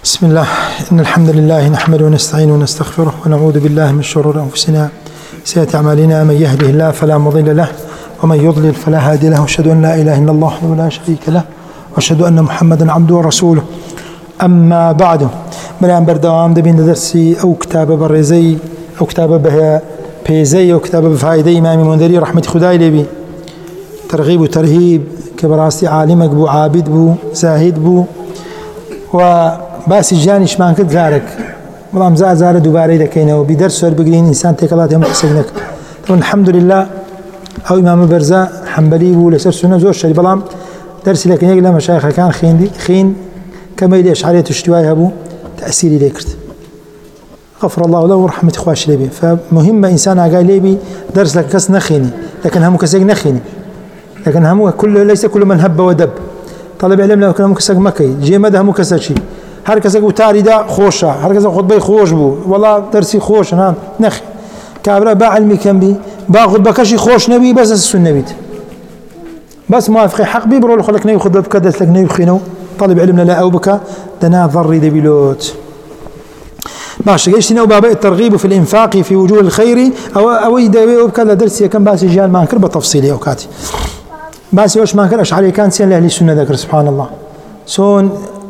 بسم الله. إن الحمد لله نحمده ونستعينه ونستغفره ونعوذ بالله من شرور أنفسنا سيئات أعمالنا. من يهده الله فلا مضل له ومن يضلل فلا هادي له. أشهد أن لا إله إلا الله وحده لا شريك له وأشهد أن محمدا عبده ورسوله. أما بعد، بلان بردوام دبين درسي أو كتاب برزي أو كتاب به بيزي أو كتاب بفايدة إمام منذري رحمة خداي لبي، ترغيب وترهيب كبراستي عالمك بو عابد بو زاهد بو وباسي جانيش ما كنت زارك والله زار دوباره دكينه وبدرس سؤال بقرين إنسان تكلات يوم حسنك. طبعا الحمد لله أو إمام برزا حنبلي بو لسر سنة زور شري بلام درسي لكن يقول مشايخ كان خين كما يلي أشعرية اشتواي هبو تأثيري ليكرت غفر الله له ورحمة إخواش لبي. فمهمة إنسان قال لبي درس لك كس نخيني، لكن هم كسيق نخيني، لكن هم ليس كل من هب ودب. طالب علم لو كان مكسق مكي جي مده مكسق شيء هر كسق وتاري دا خوشة، هر كسق خطبة خوش بو والله درسي خوش نعم نخي كابرا با علمي كم بي باخذ بكشي خوش نبي بس السنة بيت بس موافق حق بي برو خلك نبي خطبة بكدس لك نبي خينو. طالب علمنا لا أو بك دنا ضري دبيلوت ماشي. قيشتنا وبابا الترغيب في الإنفاق في وجوه الخير أو يدوي وبكذا درسي كم باسي جال ما انكر بتفصيلي أوقاتي باسي وش ما انكر أشعري كان سين لأهل السنة ذكر سبحان الله سون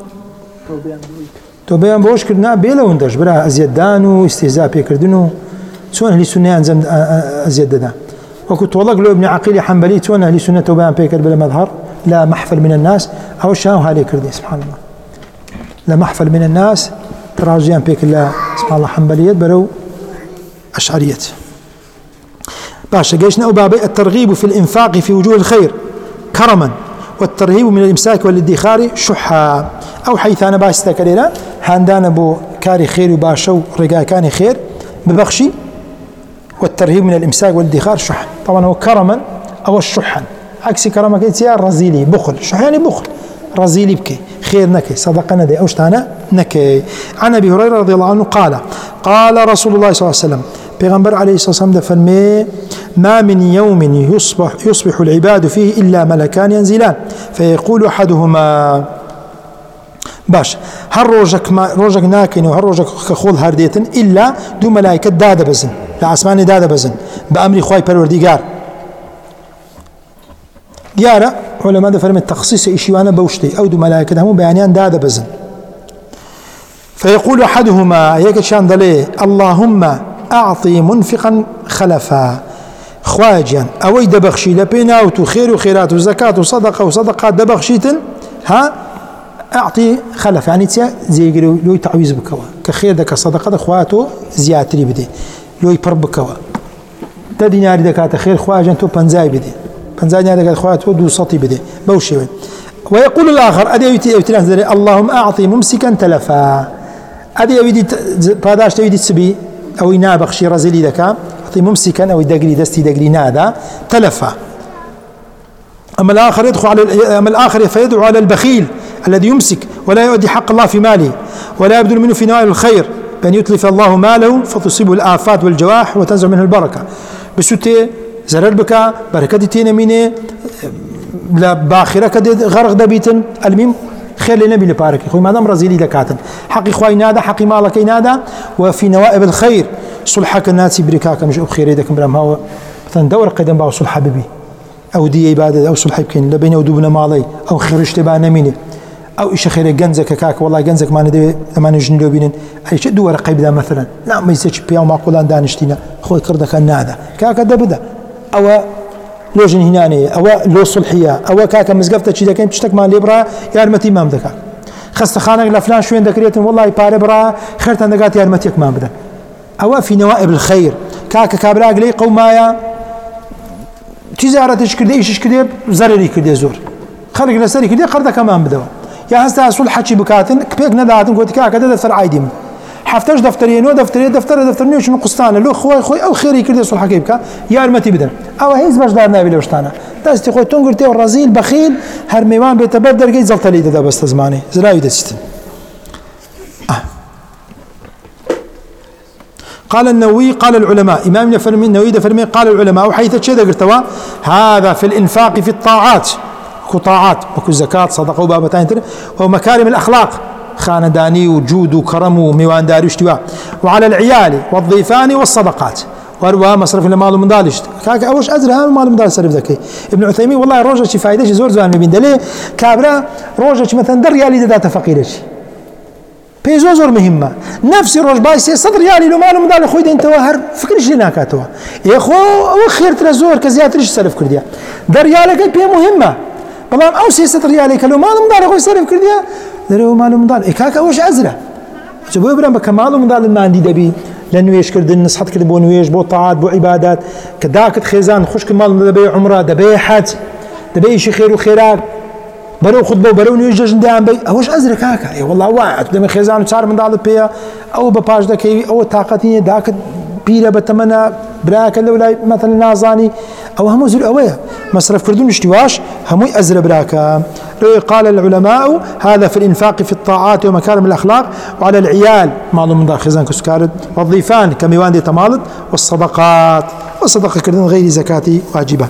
توبيان بوش كرنا بيلا وندش برا أزيد دانو استهزاء بيكردنو سون أهل السنة أنزم أزيد دا. وكنت والله قلوا ابن عقيل حنبلي سون أهل السنة توبيان بيكر بلا مظهر لا محفل من الناس أو شاو هالي كردي سبحان الله لا محفل من الناس تراجيان بيك الله سبحان الله حنبليات برو أشعريات. باشا قيشنا وبابي الترغيب في الإنفاق في وجوه الخير كرما والترهيب من الإمساك والادخار شحا أو حيث أنا باستا كليلا هاندان بو كاري خير وباشو رقا كاني خير ببخشي، والترهيب من الإمساك والادخار شحا. طبعا هو كرما أو الشحا عكس كرما كيتيا رزيلي بخل شح يعني بخل رزيلي بكي خير نكي صدقة ندي أوشتانا نكي. عن أبي هريرة رضي الله عنه قال رسول الله صلى الله عليه وسلم پیغمبر عليه الصلاة والسلام دفرمي ما من يوم يصبح العباد فيه إلا ملكان ينزلان فيقول أحدهما باش هر روجك ناكن وهر روجك كخول هرديتن إلا دو ملائكة دادا بزن لعسمان دادا بزن بأمر خواي پروردگار ديارة علماء دفرمي التخصيص إشيوانا بوشتي أو دو ملائكة همو بيانيان دادا بزن فيقول أحدهما يك شان دلي اللهم أعطي منفقا خلفا خواجا أوي دبخشي لبيناوت خير وخيرات وزكاة وصدقة وصدقات دبخشيتن ها أعطي خلف يعني تيا زي يقولوا لو تعويز بكوا كخير دك صدقة أخواته زياتري بدي لو يبرب بكوا تا دينار دكات خير خواجا تو بنزاي بدي بنزاي دكات أخواته دو سطي بدي بوشي. ويقول الآخر أدي يتي اللهم أعطي ممسكا تلفا أدي يدي باداش تيدي تسبي أو ينابخشي رزيلي دكا أعطي ممسكا أو يدقري دستي دقري نادا تلفا. أما الآخر فيدعو على البخيل الذي يمسك ولا يؤدي حق الله في ماله ولا يبذل منه في نوائل الخير بأن يتلف الله ماله فتصيبه الآفات والجواح وتنزع منه البركة بسوتي زرر بك بركة تينا ميني لا باخرة كد غرق دبيتن المهم خير لنبي لبارك خوي ما دام رزيلي دكاتن حقي خوي نادا حقي مالك نادا وفي نوائب الخير صلحك الناس بركاك مش بخير يدك برام هو مثلا دور قدم باو صلح حبيبي أو دي عبادة أو صلح يمكن لبين ودوبنا مالي أو خير اشتبانا ميني أو إيش خير جنزك كاك والله جنزك ما ندي ما نجني لو بينن أي شيء دور قيب ذا مثلا لا ما يسيش بيا وما قولان دانشتينا خوي كردك النادا كاك دبدا أو لوجن هنانية أو لو صلحية أو كاك مزقفته شيء كان تشتك مال لبرا يارمتي ما بدك خست خانك لفلان شوين ذكريتن والله يبار برا خير تندقات يارمتيك ما بدك أو في نوائب الخير كاك كابراق لي قومايا تجارة تشكل إيش كده زرري كده زور خلق لسري كده قرده كمان بدوا يا هسه صلح حكي بكاتن كبيك نداتن قلت كاك هذا دفتر عادي حفتش دفترين دفترين شنو قسطانه لو خوي او خيري كده صلح كيبكا يا ارمتي بدن او هيز باش دارنا بلا وشتانا داستي خوي تنقرتي الرزيل بخيل هرميوان بيتبدل جاي زلطلي ده بس زماني زراوي دستن قال النووي قال العلماء إمامنا فرمي النووي فرمي قال العلماء وحيث تشهد قرتوا هذا في الإنفاق في الطاعات كطاعات وكو زكاة صدقة وبابتين ومكارم الأخلاق خانداني وجود وكرم وميوانداري واشتوا، وعلى العيال والضيفان والصدقات، وهروها مصرف المال ومن دالشت كاك اوش ازرها مال من دال صرف ذكي. ابن عثيمين والله روجه شي فائده زور زوان بين دلي كابرا روجه مثلا در ريالي داتا فقيرش بيزو زور مهمه نفس روج بايسي صدر ريالي لو مال من دال خويا انت وهر فكرش لنا كاتوا يا خو خير ترزور كزيات ريش صرف كرديا در ريالك بي مهمه بلان او سي صدر ريالي كلو مال من دال خويا صرف كرديا درو مال من دال كاك اوش ازره جبوا برام بكمال من دال ما عندي دبي لانه يشكر نصحت كده بو نويش بو طاعات بو عبادات كداك خيزان خوش كمال دبي عمره دبي حج دبي شي خير وخيرات برو خطبه برو نويش جندان بي اوش ازرك هكا اي والله واعد دم خيزان وصار من دال بيا او بباج دكي او طاقتي داك بيره بتمنى براك لولا مثلا نازاني او هم زر اويا مصرف كردون اشتواش هم ازر براك. قال العلماء هذا في الانفاق في الطاعات ومكارم الاخلاق، وعلى العيال معلوم من داخل خزان كسكارد، والضيفان كميوان دي تمالد، والصدقات والصدقه كردون غير زكاه واجبه.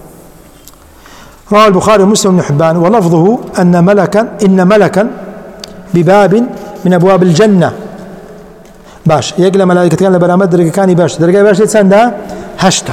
رواه البخاري ومسلم بن حبان ولفظه ان ملكا بباب من ابواب الجنه باش يقل ملائكة كان لبرامات درجة كاني باش درجة باش تسندا هشتا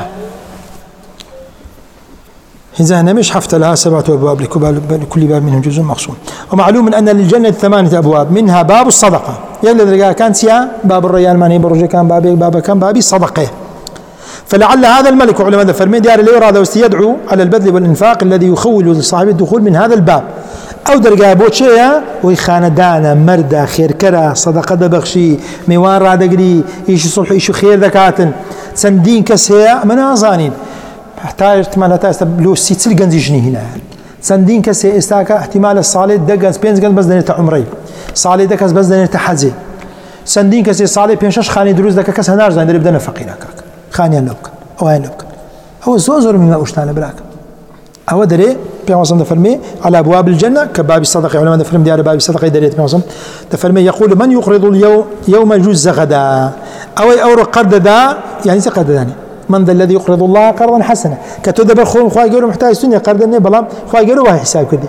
إذا مش حفت لها 7 أبواب لكل باب منهم جزء مقسوم. ومعلوم أن للجنة 8 أبواب منها باب الصدقة يقل درجة كان سيا باب الريان ماني برجة كان باب كان بابي صدقة. فلعل هذا الملك وعلماء الفرمين ديار اللي يراد ويستيدعو على البذل والإنفاق الذي يخول صاحب الدخول من هذا الباب او درجه بوتشيا وي خاندانا مردا خير كرا صدقه دبخشي ميوان رادقري ايش صلح ايش خير ذكاتن سندين كسيا منازانين احتاج احتمال لو سيتسل جنزي جني هنا سندين كسي استاكا احتمال الصالح دقن بينز بس دنيت عمري صالح دكس بس دنيت حزي سندين كسي صالح بينشش خاني دروز دك كس هنار زين بدنا فقيرك خاني لوك او هاي لوك هو زوزر من اوشتان براك أو دري بيعصم دفرمي على أبواب الجنة كباب الصدقة. علماء دفرمي ديار باب الصدقة دريت بيعصم دفرمي يقول من يقرض يوم جز غدا أو قرض دا يعني قرض داني من ذا الذي يقرض الله قرضا حسنا كتدبر خوم خواي قالوا محتاج سنة قرضني بلام خواي قالوا واحد حساب كذي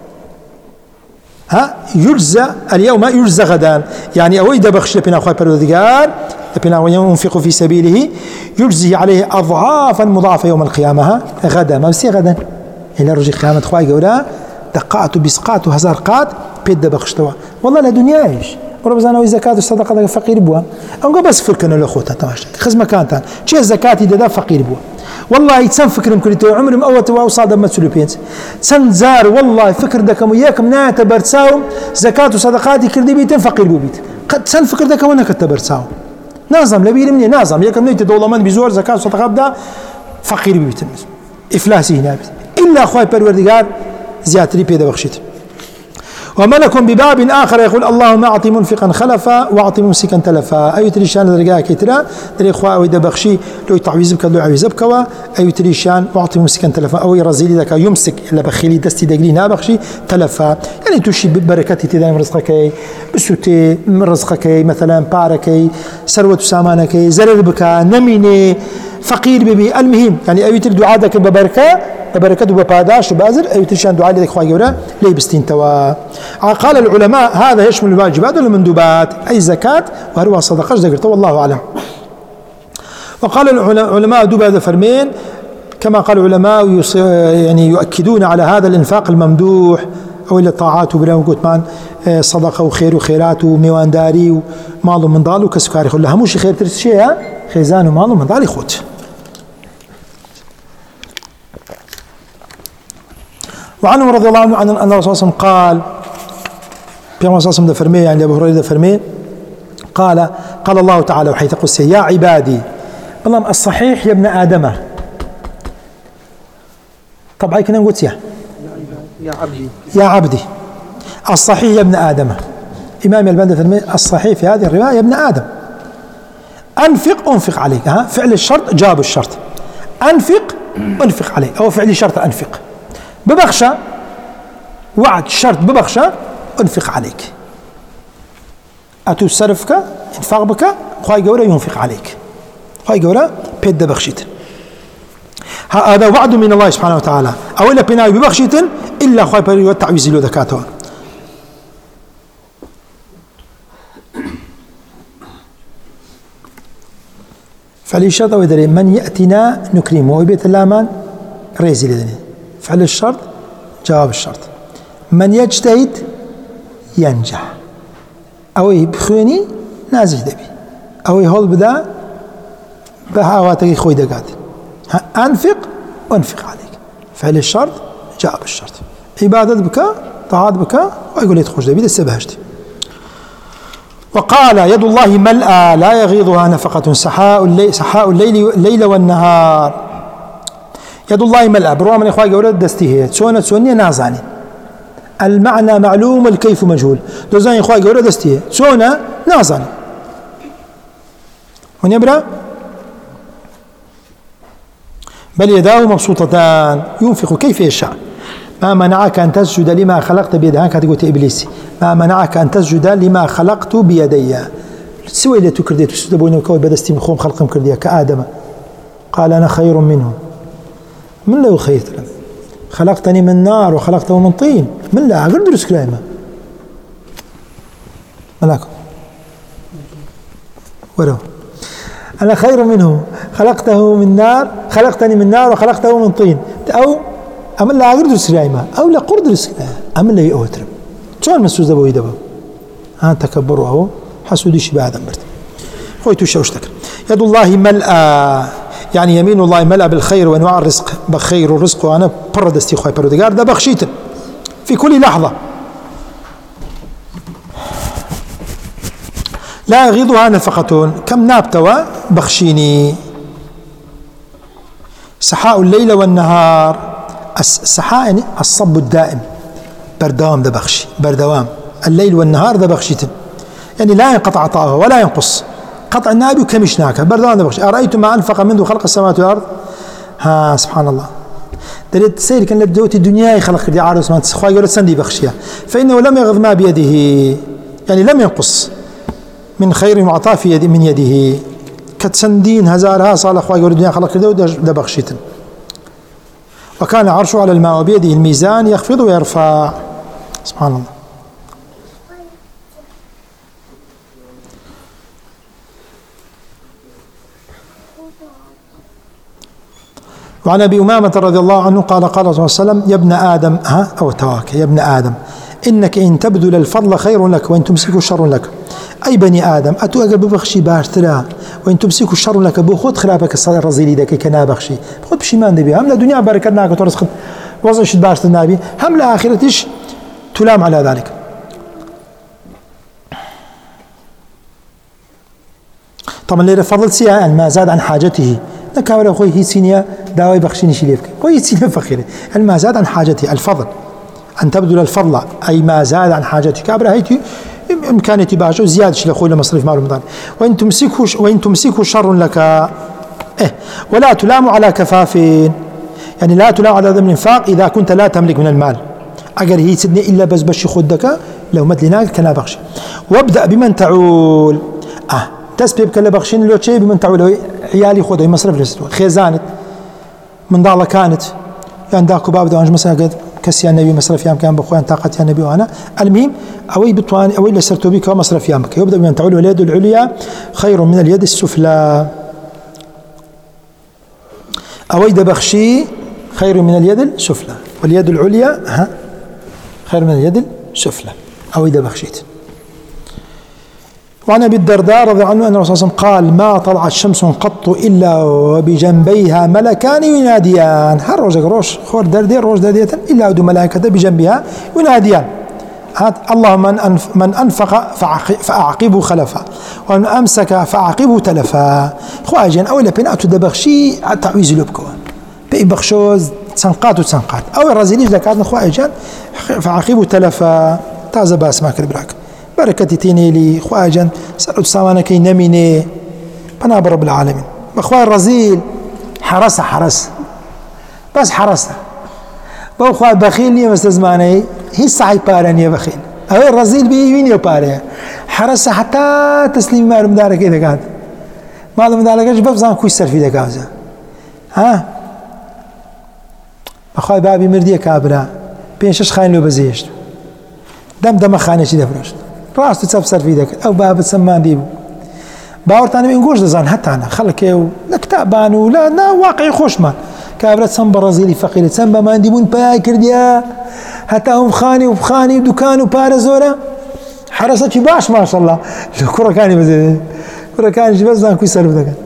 ها يجزى اليوم يجزى غدا يعني أو إذا بخش لبنا خواي برودقار لبنا وينفق في سبيله يجزي عليه أضعافا مضاعفة يوم القيامة غدا ما بسي غدا إلى رجل قيامة خواي قولا دقات بسقات وهزار قات بيد بخشتوا والله لا دنيايش ورب زانا والزكاة والصدقة فقير بوا أنقو بس فكرنا لأخوتها تماشى خزمة كانت شيء الزكاة دا فقير بوا والله يتسن فكر مكريتو عمري مأوت وصاد ما تسلو بينس سن زار والله فكر دكم وياكم ناتا برتساوم زكاة وصدقات كردي بيتن فقير بو بيت قد سن فكر دكم ونك تبرتساوم نازم لبيل مني نازم ياكم نيت دولمان بزور زكاة وصدقات دا فقير بيتن إفلاسي هنا إلا أخوي بالوردقار زياتري بيدا بخشيت. وملك بباب آخر يقول اللهم أعطي منفقا خلفا وأعطي ممسكا تلفا أي تريشان درجاء كترا دري أخوة أو إذا بخشي لو تعويز بك لو عويز بك أي تريشان وأعطي ممسكا تلفا أو يرزيلي ذاك يمسك إلا بخيلي دستي دقلينا بخشي تلفا يعني تشي ببركتي تدايم رزقك بسوتي من رزقك مثلا باركي سروة سامانك زرر بك نميني فقير ببي المهم يعني أي تري دعادك ببركة بركته بباداش وبازر أي ترشان دعاء لك خواهي جورا لي بستين توا. قال العلماء هذا يشمل الواجبات والمندوبات أي زكاة وهو صدقة ذكرت والله أعلم. وقال العلماء دوب هذا فرمين كما قال العلماء يعني يؤكدون على هذا الإنفاق الممدوح أو إلى الطاعات وبرام قوتمان صدقة وخير وخيرات وميوان داري ومال من ضال وكسكاري خلها مش خير ترسشيها خيزان ومال من ضال يخوت. وعنه رضي الله عنه أن الرسول صلى الله عليه وسلم قال في الرسول صلى الله عليه وسلم يعني أبو هريرة فرمي قال الله تعالى وحيث قدسه يا عبادي والله الصحيح يا ابن آدم طبعا كنا نقول يا عبدي الصحيح يا ابن آدم. إمام البندي فرمي الصحيح في هذه الرواية يا ابن آدم أنفق عليك فعل الشرط جاب الشرط أنفق عليك أو فعل الشرط أنفق ببخشة وعد شرط ببخشة أنفق عليك أتصرفك إنفاق بك خواهي قولا ينفق عليك خواهي قولا بيد بخشيت هذا وعد من الله سبحانه وتعالى أو إلا بناء ببخشيت إلا خواهي قولا تعويز له ذكاته. فعل الشرط أو يدري من يأتنا نكرمه ويبيت اللامان ريزي لدني. فعل الشرط جواب الشرط. من يجتهد ينجح أو بخويني نازل دبي أو يهول بدا بهاواتك خوي دقات. أنفق وأنفق عليك. فعل الشرط جواب الشرط. عبادة بك طاعات بك ويقول يتخرج دبي لسه. وقال يد الله ملأى لا يغيضها نفقة سحاء الليل والنهار. يد الله ملأى بروا من إخوة قولت دستيه سونية نازاني المعنى معلوم الكيف مجهول. دوزاني إخوة قولت دستيه سونا نازاني ونبرا بل يداه مبسوطتان ينفق كيف يشاء. ما منعك أن تسجد لما خلقت بيدي. هكذا تقول إبليسي ما منعك أن تسجد لما خلقت بيدي. سوى اللي تكرديت تسجدون وكوي بدستي من خوم خلقهم كرديا كآدم قال أنا خير منه. من لا خير خلقتني من نار وخلقته من طين. من لا أقدر درس كلامه ملاكم ولو أنا خير منه خلقتني من نار وخلقته من طين. أو أما لا أقدر درس كلامه أو لا قرد درس كلامه أما لا يؤترم شو مسوز دبوا يدبوا تكبروا أهو حسودي شبه آدم برد خويتو شوشتك. يد الله ملأى يعني يمين الله ملأى بالخير وأنواع الرزق بخير الرزق وأنا برد استيخوي بردقار ده بخشيت في كل لحظة لا يغيضها نفقة كم نابتوا بخشيني. سحاء الليل والنهار. السحاء يعني الصب الدائم بردوام ده بخشي بردوام الليل والنهار ده بخشيت يعني لا ينقطع عطاءه ولا ينقص قطع النابي وكمشناك بردوام ده بخشي. أرأيتم ما أنفق منذ خلق السماوات والأرض سبحان الله دليل سير كان لبدوت الدنيا خلق دي عارض سمانت خواهي قولت سندي بخشيها فإنه لم يغض ما بيده يعني لم ينقص من خير وعطاء في يد من يده كتسندين هزارها صالح خواهي قولت الدنيا خلق ده بخشيت. وكان عرشه على الماء وبيده الميزان يخفض ويرفع سبحان الله. وعن أبي أمامة رضي الله عنه قال قال صلى الله عليه وسلم يا ابن آدم أو تواك يا ابن آدم إنك إن تبذل الفضل خير لك وإن تمسك شر لك. أي بني آدم أتو أقل ببخشي باشترا وإن تمسك شر لك بخود خلافك الصلاة الرزيلي ذاك كنا بخشي بخود بشيمان دبي هم لدنيا بركتناك وترزق وضع شد باشت النبي هم لآخرتش تلام على ذلك. طبعا ليرة فضل سيئة ما زاد عن حاجته نكاولا خوي هي سينيا داوي بخشيني شليفك خوي سينيا فخيرة ما زاد عن حاجته الفضل أن تبذل الفضل أي ما زاد عن حاجتك كابرا هيتي إمكانيتي باشا زيادة لأخوي لمصرف مال رمضان. وإن تمسكه شر لك ولا تلام على كفاف يعني لا تلام على ذم الإنفاق إذا كنت لا تملك من المال أجر هي سدني إلا بس بشي خدك لو مدلناك كنا بخشي. وابدأ بمن تعول تسبب كلا بخشين لو شيء بمن تعول عيالي خذوا مصرف لستوا خيزانت من ضالة كانت يعني داكو باب دوانج مثلا قد كسي النبي مصرف يام كان بخوان طاقة النبي وأنا المهم أوي بتوان أوي لسرتو بك مصرف يامك يبدأ بمن تعول واليد العليا خير من اليد السفلى أوي دبخشي خير من اليد السفلى واليد العليا خير من اليد السفلى أوي دبخشيت. وعن أبي الدرداء رضي عنه أن الرسول صلى الله عليه وسلم قال ما طلعت شمس قط إلا وبجنبيها ملكان يناديان هر روزك روش خور دردير روز دردية إلا ودو ملائكة بجنبها يناديان اللهم من أنفق فأعقبه خلفا ومن أمسك فأعقبه تلفا خواجين أولا بين أتو دبخشي تعويز لبكو بأي بخشوز تسنقات وتسنقات أو الرزيليج لكاتنا خواجين فأعقبه تلفا تازا باس ما كربراك بركتي تيني لي خواجن سألت سامانا كي نميني بنا برب العالمين بخواه الرزيل حرس بس حرسه بخواه بخيل لي مستزماني هي صحي بارن يا بخيل أو الرزيل بيوين يباري حرسه حتى تسليم ما رمدارك إذا كانت ما رمدارك إيش بفزان كوي سر في دكازة بخواه بابي مردية كابرا بينشش خاين لو بزيشت دم خانة شي دفرشت راس تسبسر في ذاك أو باب السمان ديبو باورتان بينقوش دزان حتى أنا خلك لكتابان ولا نا واقعي خوشمان كابرت سن برازيلي فقير سن بما عندي باي كرديا حتى هم خاني وبخاني ودكان وبارزولا حرستي باش ما شاء الله الكرة كاني بزيد الكرة كاني بس زان كويس سالف ذاك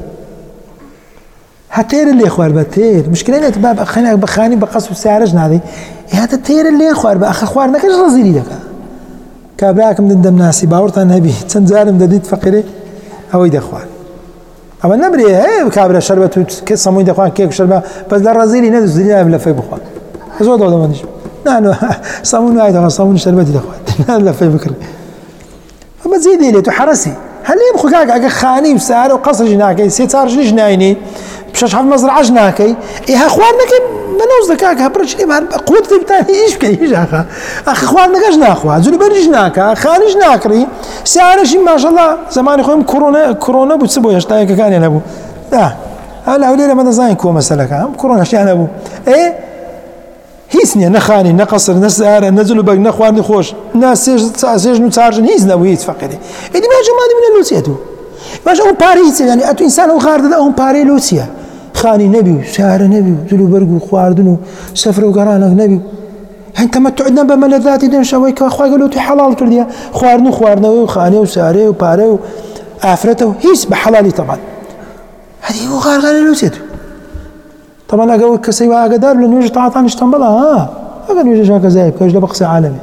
هتير اللي اخوار بتير مشكلة باب خلينا بخاني بقص وسعرجنا هذه هذا التير اللي اخوار باخ اخوارنا كاش رازيلي ذاك كابراك من دم ناسي باورتان نبي تنزال مدديت فقيري او يد اخوان اما نبري هي كابرا شربت كسمو يد اخوان كيك شربه بس الرازيلي ندز زينا بلا في بخوان زود هذا ما نجم نحن صامون وايد صامون شربت يد اخوان لا في بكري اما زيدي لي تحرسي هل يبخو كاك خاني وسعر وقصر جناكي سيتار جنايني بشاش حف مزرعه جناكي ايه اخواننا منوز دكاك هبرش لي قوتي بتاعي ايش كاي اخ اخواننا كاجنا اخوا زول برج جناكا خاني جناكري سعر شي ما شاء الله زمان خويا كورونا بتسبوا يشتاي كان انا ابو هلا وليله ما زين كو مثلا كان كورونا شي انا ابو ايه هيسني نخاني نقصر نسعر نزلوا بق نخوان خوش ناس سيج نتارجن هيزنا ويت فقيري ادي ما جمادي من اللوسيتو باش اون باريس يعني اتو انسان وغارد اون باري لوسيا خاني نبي شهر نبي زلو برقو خواردنو سفر وقرانا نبي انت ما تعدنا بملذات دين شويك اخويا قالوا تي حلال كرديا خوارنا وخاني وساري وباري وافرته هيس بحلالي طبعا هذه هو غار لوسيتو طبعا اقول كسيوا قدار لانه يجي تعطاني اشتنبلها اقول يجي شاكا زايب كاش بقصي عالمي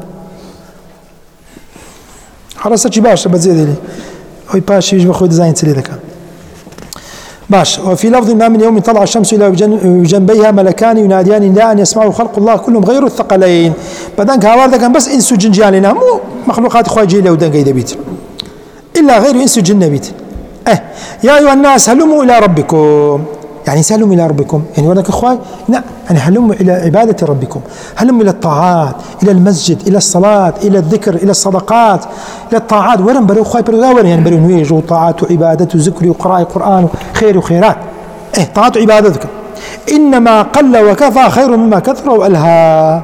حرصتش باش بتزيد لي هاي باش يجي بخوي ديزاين تسلي ذاك باش. وفي لفظ ما من يوم طلع الشمس الى جنبيها ملكان يناديان لا ان يسمعوا خلق الله كلهم غير الثقلين بدنك هوار كان بس انس وجن جالنا مو مخلوقات خويا جيله ودن قيد بيت الا غير انس وجن بيت يا ايها الناس هلموا الى ربكم يعني سلموا الى ربكم يعني ولك اخوي لا يعني هلموا الى عباده ربكم هلموا الى الطاعات الى المسجد الى الصلاه الى الذكر الى الصدقات الى الطاعات ورن برو اخوي برو يعني برو نويجوا طاعات وعباده وذكر وقراءه قران وخير وخيرات طاعات وعبادتك انما قل وكفى خير مما كثر والها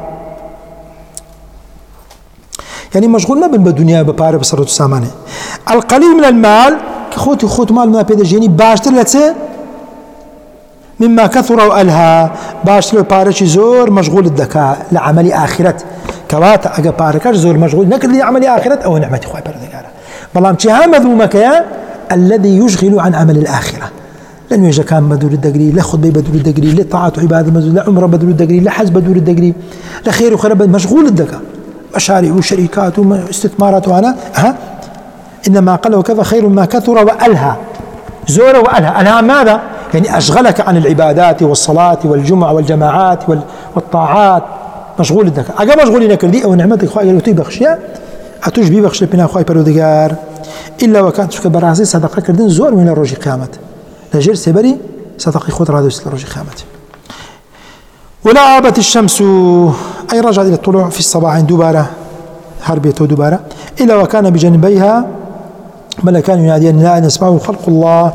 يعني مشغول ما بالدنيا بباري بصرت السامانه القليل من المال خوت مال ما بيدجيني باشتر لتسه مما كثر وألها باش لو بارش زور مشغول الذكاء لعمل آخرة كواتا أجا باركاش زور مشغول نكر لي عمل آخرة أو نعمة خوي بردقارة بلام تشها مذمومك يا الذي يشغل عن عمل الآخرة لأنه إذا كان بدور الدقري لا خطبة بدور الدقري لا طاعة وعبادة بدور لا عمرة بدور الدقري لا حج بدور الدقري لا خير وخير مشغول الذكاء مشاريع وشركات واستثمارات وأنا إنما قل وكفى خير ما كثر وألها زور وألها ألها ماذا؟ يعني أشغلك عن العبادات والصلاة والجمعة والجماعات والطاعات مشغول الذكاء أجا مشغولين كردي أو نعمتك خواهي قالوا تبخشيا أتوش بيبخش لبنا خواهي برودقار إلا وكانت شكا براسي صدقة كردين زور من الرجي قيامت لجير سيبري صدقي خود رادوس للرجي قيامت ولا عابت الشمس أي رجع إلى الطلوع في الصباح دوبارة هربيته دوبارة إلا وكان بجانبيها ملكان يناديان لا أن يسمعوا خلق الله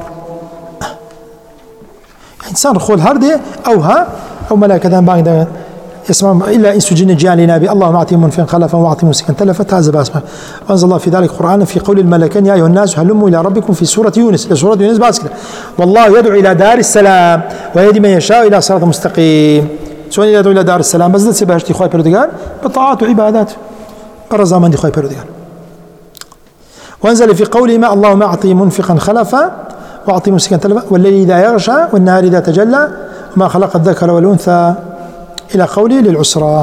إنسان رخول هردي أو ملائكة بعد يسمع إلا إنس جن جعل نبي اللهم أعطيهم منفعا خلفا وأعطيهم مسكا تلفا هذا باسمه وأنزل الله في ذلك القرآن في قول الملكين يا أيها الناس هلموا إلى ربكم في سورة يونس سورة يونس باسكت والله يدعو إلى دار السلام ويهدي من يشاء إلى صراط مستقيم سواء يدعو إلى دار السلام بس سبهشتي خوي بردقان بطاعات وعبادات برزامان دي خوي بردقان وأنزل في قوله ما اللهم أعطي منفقا خلفا وأعطي مسكا تلفا والليل إذا يغشى والنهار إذا تجلى وما خلق الذكر والأنثى إلى قوله للعسرى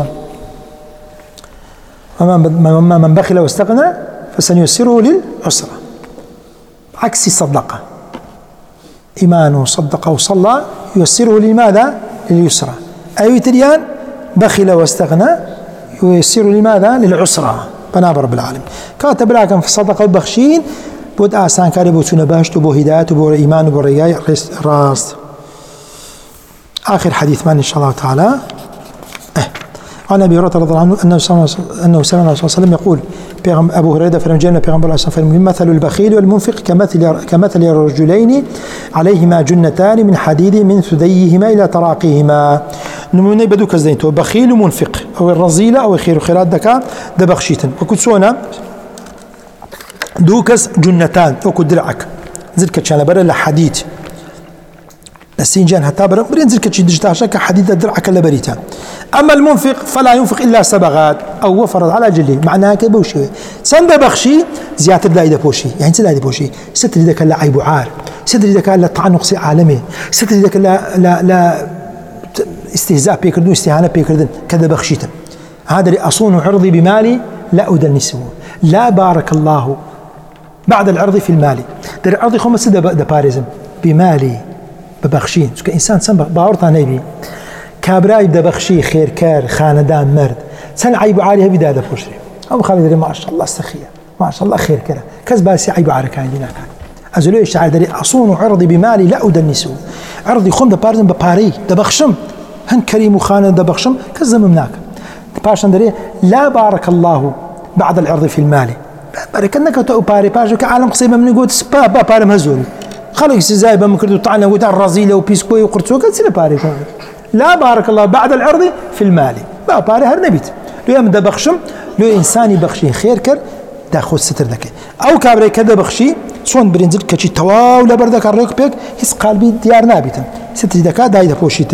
وما من بخل واستغنى فسنيسره للعسرى عكس الصدقة إيمانه صدق وصلى ييسره لماذا؟ لليسرى أي تريان بخل واستغنى ييسره لماذا؟ للعسرى بناب رب العالمين كاتب لكم في الصدقة والبخشين بود آسان كاري بو سنباشت وبو هداية وبو إيمان وبو رياء راست آخر حديث مان إن شاء الله تعالى عن أبي هريرة رضي الله عنه أنه سمع النبي صلى الله عليه وسلم يقول أبو هريرة في رمجان بيغمبر الله صلى الله عليه وسلم مثل البخيل والمنفق كمثل رجلين عليهما جنتان من حديد من ثديهما إلى تراقيهما نمونه بدو كزدينتو بخيل ومنفق أو الرزيلة أو خير خيرات دكا دبخشيتن وكتسونا دوكس جنتان وكو درعك زركة شان برا لحديد السنجان حتى برين زركة شي دجتاشا كحديد درعك لبريتا. أما المنفق فلا ينفق إلا سبغات أو وفرض على جله معناها كبوشي سند بخشي زيادة دايدة بوشي يعني سدايدة بوشي ستر إذا كان لا عيب عار ستر إذا كان لا تعنق عالمي ستر إذا كان لا استهزاء بيكردون استهانة بيكردون كذا بخشيتا. هذا اللي أصون عرضي بمالي لا أدنسه لا بارك الله بعد العرض في المال در العرض خمس دباريزم بمالي ببخشين كإنسان سن باورطا نبي كابراي ببخشي خير كار خاندان مرد سن عيب عاليها بداية بوشري أو خالد ما شاء الله استخية ما شاء الله خير كذا كذباسي عيب عالي كان لنا كان أزلوا الشعر دري أصون عرضي بمالي لا أدنسه عرضي خم دباريزم بباري دبخشم هن كريم وخان دبخشم كزم مناك باشن دري لا بارك الله بعد العرض في المال بارك انك تو باري باجك عالم قصيبه من يقول سبا باري مهزول خليك زايبه من كردو طعنا وتاع الرزيله وبيسكوي وقرتو كتسل باري لا بارك الله بعد العرض في المال با باري هر نبيت لو يم دبخشم لو انساني بخشي خير كر تاخذ ستر ذكي او كابري كذا بخشي صون برنزل كشي تواو ولا بردك الريك بيك حس قلبي ديار نابته ستر ذكاء دايده بوشيت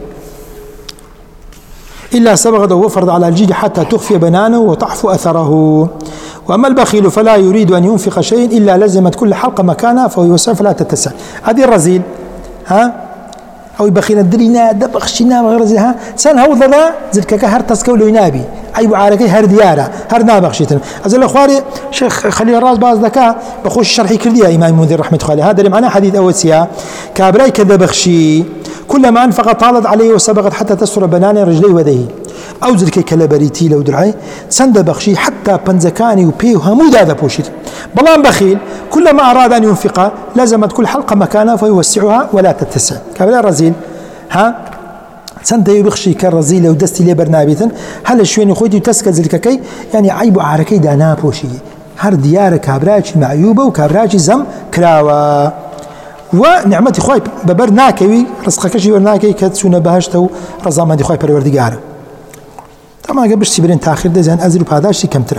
إلا سبغ وفرض على الجيد حتى تخفي بنانه وتحفو أثره. وأما البخيل فلا يريد أن ينفق شيء إلا لزمت كل حلقة مكانها فهو يوسع فلا تتسع. هذه الرزيل أو بخيل الدرينا دبخشنا غير رزيل سن هو ذا زلك هر تسكول ينابي أي عاركي هر ديارة هر نابخشيتن أزل الأخواري شيخ خليل الراس بعض ذكاء بخش شرحي كردية إمام منذر رحمة الله هذا اللي معناه حديث أول سيا كابراي كذا بخشي كلما أنفق طالت عليه وسبقت حتى تستر بنان رجليه ويديه أو زلكي كلابريتي لو درعي سند بخشي حتى بنزكاني وبيه همود هذا بوشيت بلان بخيل كلما أراد أن ينفق لازمت كل حلقة مكانها فيوسعها ولا تتسع كابلا رزيل سند يبخشي كالرزيل ودستي لي برنابيتا هل شوين خويتي تسكت زلككي يعني عيب عاركي دانا بوشي هر ديار كابراجي معيوبة وكابراجي زم كراوة ونعمتي خواي ببرناكي رزقك شي برناكي كتسونا بهشتو رزامة خواي پروردگار طبعا قبل سيبرين تاخير ده زين ازل بهداش شي كم ترى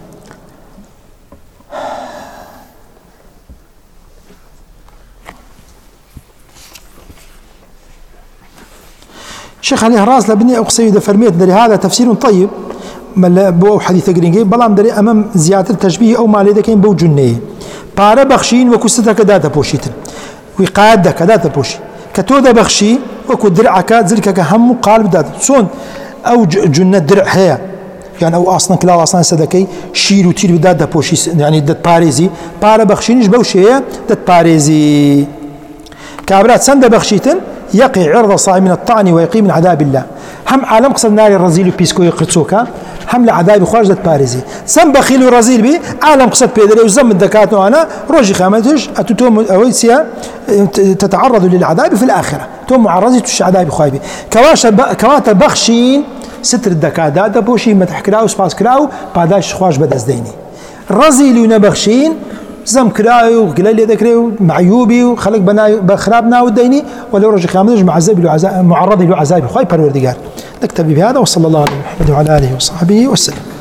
شيخ علي هراس لبني اقصي ده فرميت دري هذا تفسير طيب بو حديث قرينجي بلام دري امام زياده التشبيه او مالي ده كاين بو جنيه بارا بخشين وكستك داتا بوشيتن وقادك داتا بوشي كتودا بخشي وكو درعك زلكك هم قالب داتا سون او جنة درع هي يعني او اصلا كلا اصلا سدكي شير وتير بداتا بوشي يعني دات باريزي بارا بخشينش بوشي دات باريزي كابرات سند بخشيتن يقي عرض صائم من الطعن ويقي من عذاب الله هم عالم قصد نار الرزيل بيسكو يقرتوكا هم لعذاب خارج ذات باريزي سم بخيل ورزيل بي عالم قصد بيدري وزم الدكات وانا روجي خامتش اتوم اويسيا تتعرض للعذاب في الاخره توم معرضي تش عذاب خايبي كواتا بخشين ستر الدكات هذا بوشي ما تحكراو سباس كراو بعداش خواج بدز ديني رزيل ونبخشين زم كرايو قليل ذكريو معيوبي وخلق بناي بخرابنا وديني ولو رجع خامج معرض له عذاب خايب پروردگار نكتفي بهذا وصلى الله على محمد وعلى اله وصحبه وسلم.